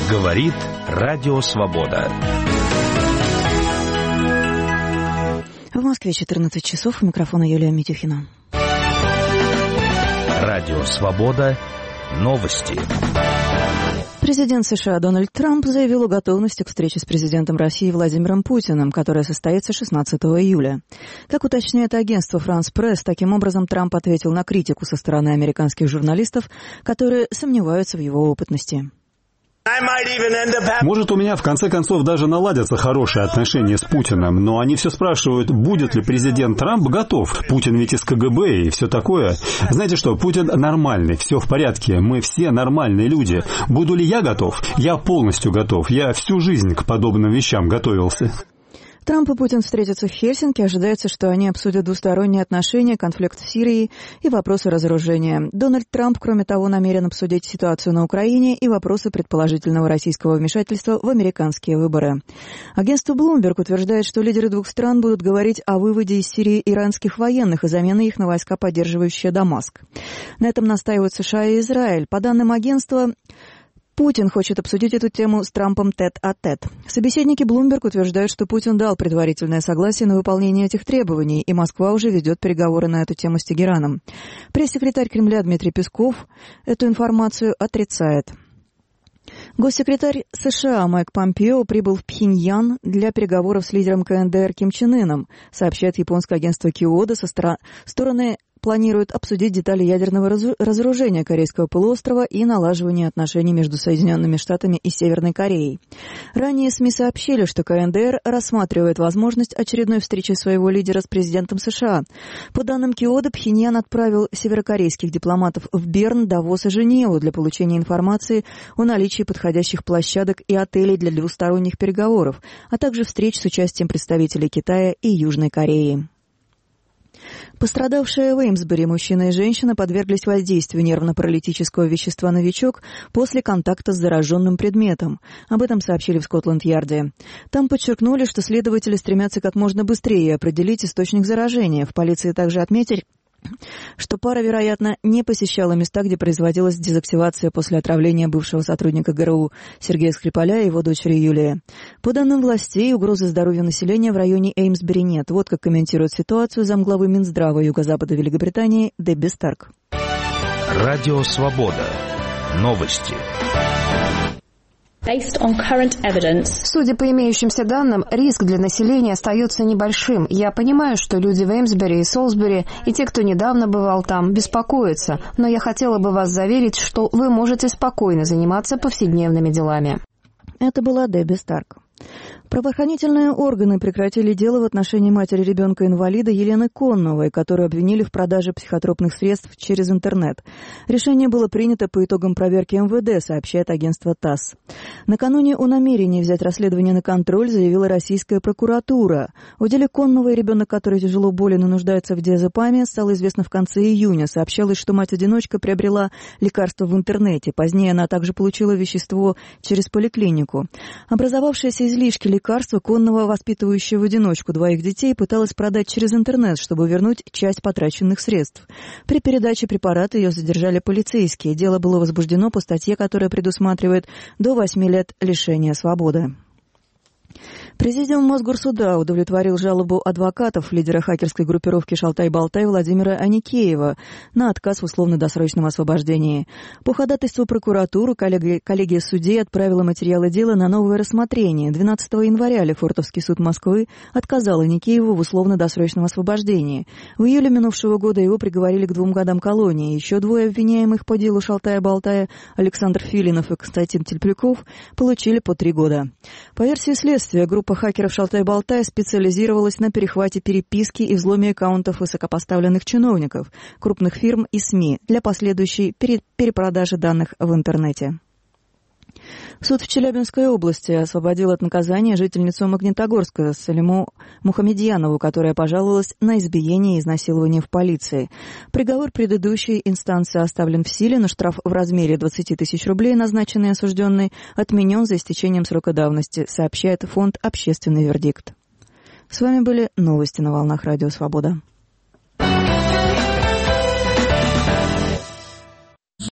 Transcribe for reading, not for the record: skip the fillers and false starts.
Говорит Радио Свобода. В Москве 14 часов. У микрофона Юлия Митюхина. Радио Свобода. Новости. Президент США Дональд Трамп заявил о готовности к встрече с президентом России Владимиром Путиным, которая состоится 16 июля. Как уточняет агентство «Франс Пресс», таким образом Трамп ответил на критику со стороны американских журналистов, которые сомневаются в его опытности. Может, у меня в конце концов даже наладятся хорошие отношения с Путиным, но они все спрашивают, будет ли президент Трамп готов. Путин ведь из КГБ и все такое. Знаете что, Путин нормальный, все в порядке, мы все нормальные люди. Буду ли я готов? Я полностью готов. Я всю жизнь к подобным вещам готовился. Трамп и Путин встретятся в Хельсинки. Ожидается, что они обсудят двусторонние отношения, конфликт в Сирии и вопросы разоружения. Дональд Трамп, кроме того, намерен обсудить ситуацию на Украине и вопросы предположительного российского вмешательства в американские выборы. Агентство Bloomberg утверждает, что лидеры двух стран будут говорить о выводе из Сирии иранских военных и замене их на войска, поддерживающие Дамаск. На этом настаивают США и Израиль. По данным агентства, Путин хочет обсудить эту тему с Трампом тет-а-тет. Собеседники Bloomberg утверждают, что Путин дал предварительное согласие на выполнение этих требований, и Москва уже ведет переговоры на эту тему с Тегераном. Пресс-секретарь Кремля Дмитрий Песков эту информацию отрицает. Госсекретарь США Майк Помпео прибыл в Пхеньян для переговоров с лидером КНДР Ким Чен Ыном, сообщает японское агентство Киодо. Стороны планируют обсудить детали ядерного разоружения Корейского полуострова и налаживания отношений между Соединенными Штатами и Северной Кореей. Ранее СМИ сообщили, что КНДР рассматривает возможность очередной встречи своего лидера с президентом США. По данным Киодо, Пхеньян отправил северокорейских дипломатов в Берн, Давос и Женеву для получения информации о наличии подходящих площадок и отелей для двусторонних переговоров, а также встреч с участием представителей Китая и Южной Кореи. Пострадавшие в Эймсбери мужчина и женщина подверглись воздействию нервно-паралитического вещества «Новичок» после контакта с зараженным предметом. Об этом сообщили в Скотланд-Ярде. Там подчеркнули, что следователи стремятся как можно быстрее определить источник заражения. В полиции также отметили, что пара, вероятно, не посещала места, где производилась дезактивация после отравления бывшего сотрудника ГРУ Сергея Скрипаля и его дочери Юлии. По данным властей, угрозы здоровью населения в районе Эймсбери нет. Вот как комментирует ситуацию замглавы Минздрава Юго-Запада Великобритании Дебби Старк. Радио Свобода. Новости. Судя по имеющимся данным, риск для населения остается небольшим. Я понимаю, что люди в Эймсбери и Солсбери и те, кто недавно бывал там, беспокоятся, но я хотела бы вас заверить, что вы можете спокойно заниматься повседневными делами. Это была Дебби Старк. Правоохранительные органы прекратили дело в отношении матери ребенка-инвалида Елены Конновой, которую обвинили в продаже психотропных средств через интернет. Решение было принято по итогам проверки МВД, сообщает агентство ТАСС. Накануне о намерении взять расследование на контроль заявила российская прокуратура. О деле Конновой, ребенок, который тяжело болен и нуждается в диазепаме, стало известно в конце июня. Сообщалось, что мать-одиночка приобрела лекарство в интернете. Позднее она также получила вещество через поликлинику. Образовавшиеся излишки лекарства Коннова, воспитывающая в одиночку двоих детей, пыталась продать через интернет, чтобы вернуть часть потраченных средств. При передаче препарата ее задержали полицейские. Дело было возбуждено по статье, которая предусматривает до 8 лет лишения свободы. Президиум Мосгорсуда удовлетворил жалобу адвокатов лидера хакерской группировки «Шалтай-Болтай» Владимира Аникеева на отказ в условно-досрочном освобождении. По ходатайству прокуратуры коллегия судей отправила материалы дела на новое рассмотрение. 12 января Лефортовский суд Москвы отказал Аникееву в условно-досрочном освобождении. В июле минувшего года его приговорили к 2 годам колонии. Еще двое обвиняемых по делу Шалтай-Болтая, Александр Филинов и Константин Тельплюков, получили по 3 года. По версии следствия, группа хакеров Шалтай-Болтай специализировалась на перехвате переписки и взломе аккаунтов высокопоставленных чиновников, крупных фирм и СМИ для последующей перепродажи данных в интернете. Суд в Челябинской области освободил от наказания жительницу Магнитогорска Салиму Мухамедьянову, которая пожаловалась на избиение и изнасилование в полиции. Приговор предыдущей инстанции оставлен в силе, но штраф в размере 20 тысяч рублей, назначенный осужденной, отменен за истечением срока давности, сообщает фонд «Общественный вердикт». С вами были новости на волнах Радио Свобода.